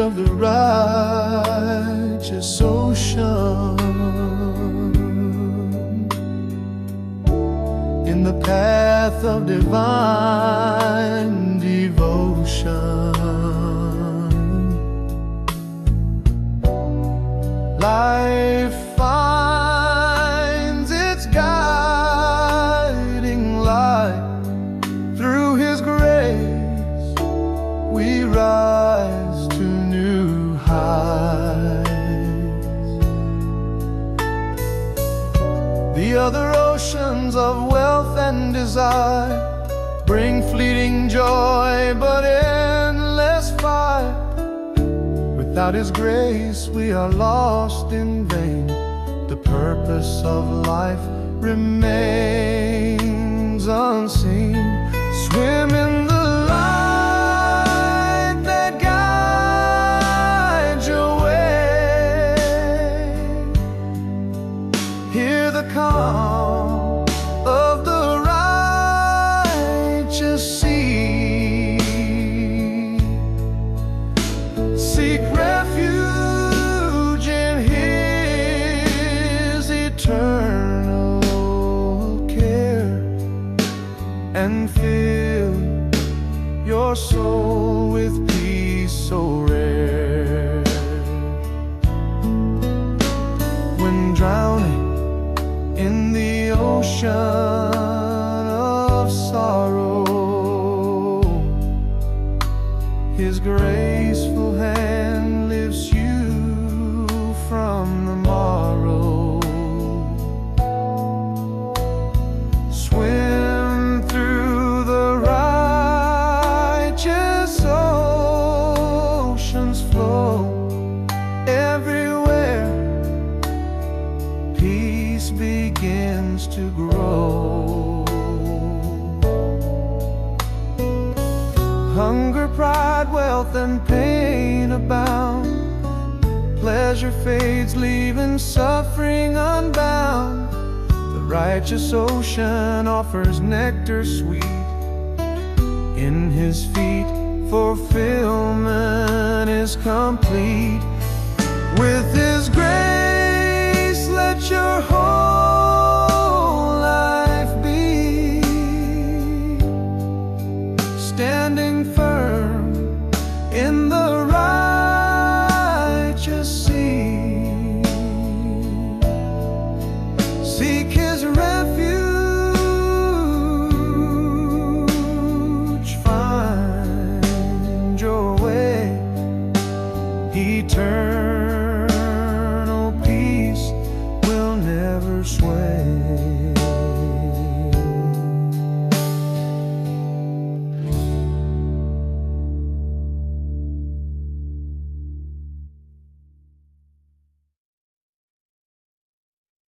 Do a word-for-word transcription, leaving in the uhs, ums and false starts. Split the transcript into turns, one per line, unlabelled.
of the righteous ocean, in the path of divine devotion. Life finds its guiding light through His grace. We rise to new heights. The other oceans of wealth and desire bring fleeting joy but endless fire. Without His grace we are lost in vain. The purpose of life remains unseen. Swim in the light that guides your way. Hear the calm of the righteous sea. Seek refuge in His eternal care, and fill your soul with peace so rare. When drowning in the ocean of sorrow, His graceful hand lifts you from the morrow. Swim through the righteous ocean's flow. Everywhere peace begins to grow. Hunger, pride, wealth, and pain abound. Pleasure fades, leaving suffering unbound. The righteous ocean offers nectar sweet. In His feet fulfillment is complete.